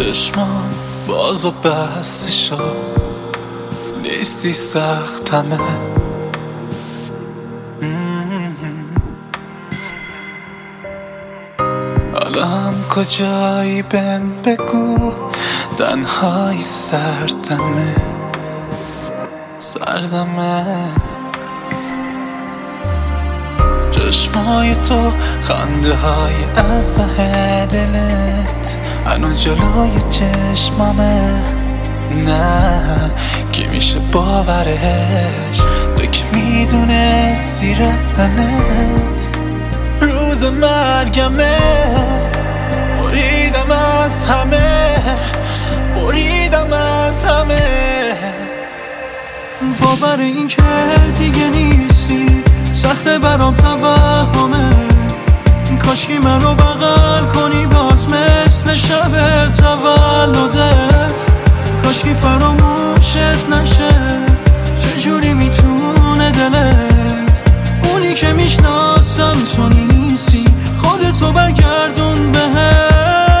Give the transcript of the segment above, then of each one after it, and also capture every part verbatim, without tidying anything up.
چشمان باز و بسته شد، نیستی سختمه. الان کجایی بهم بگو، تنهایی سردمه سردمه. چشمای تو خنده های از ته دلت هنو جلوی چشمامه. نه کی میشه باورش، تو که میدونستی رفتنت روز مرگمه. بریدم از همه، بریدم از همه. باور این که دیگه نیستی سخته برام توهمه. کاشکی منو بغل کنی باز مثل شب تولدت. کاشکی فراموشت نشه، چجوری میتونه دلت اونی که میشناسم تو نیستی، خودتو برگردون بهم.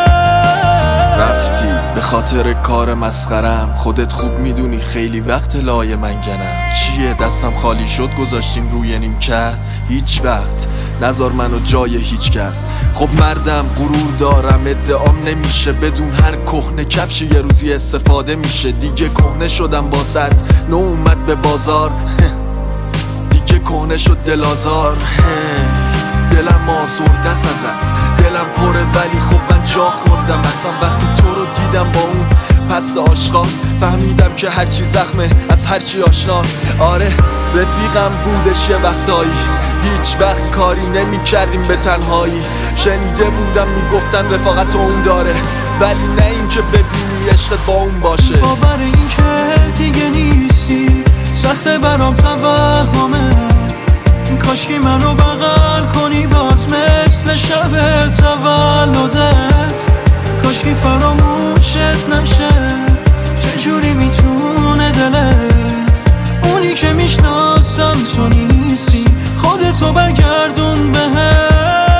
رفتی به خاطر کار مسخرم، خودت خوب میدونی خیلی وقت لای منگنم. چیه دستم خالی شد گذاشتیم روی نیمکت، هیچ وقت نذار منو جای هیچ کس. خب مردم غرور دارم، ادعام نمیشه بدون هر کهنه کفش یه روزی استفاده میشه. دیگه کهنه شدم باست، نو اومد به بازار دیگه کهنه شد دلازار. دلم آزرده است ازت، دلم پره ولی خب من جا خوردم. اصلا وقتی تو رو دیدم با اون پس عاشقا، فهمیدم که هرچی زخمه از هرچی آشناست. آره رفیقم بودش یه وقتایی، هیچ وقت کاری نمی کردیم به تنهایی. شنیده بودم میگفتن رفاقت اون داره، ولی نه این که ببینی عشقت با اون باشه. باور این که دیگه نیستی سخته برام توهمه. کاشکی منو بغل کنی باز مثل شب تولدت. کاشکی فراموشت نشه، چجوری میتونه دلت اونی که میشناسم تو نیستی، خودتو برگردون بهم.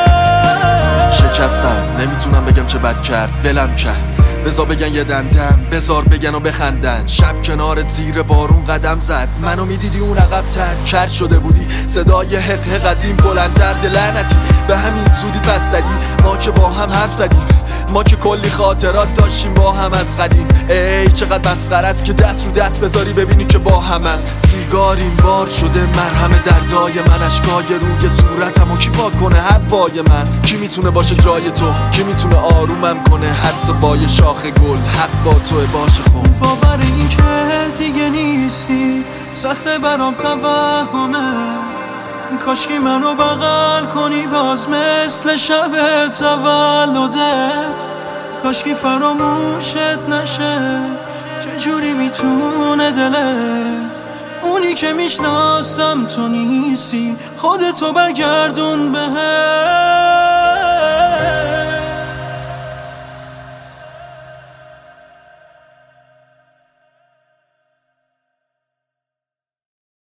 شکستم نمیتونم بگم چه بد کرد، ولم کرد. بذار بگن یه دندم، بذار بگن و بخندن. شب کنارت زیر بارون قدم زد، منو میدیدی اون عقب تر کرد شده بودی. صدای حق حق از این بلندتر، لعنتی به همین زودی پس زدی. ما که با هم حرف زدیم، ما که کلی خاطرات داشتیم با هم از قدیم. ای چقدر مسخرت که دست رو دست بذاری ببینی که با هم است. سیگار این بار شده مرهم دردای من، اشکای روی صورتمو کی پاک کنه هوای من. کی میتونه باشه جای تو، کی میتونه آرومم کنه حتی با یه شاخ گل. حق با توه باشه خون. باور این که دیگه نیستی سخته برام توهمه. کاشکی منو بغل کنی باز مثل شب تولدت. کاشکی فراموشت نشه، چجوری میتونه دلت اونی که میشناسم تو نیستی، خودتو برگردون به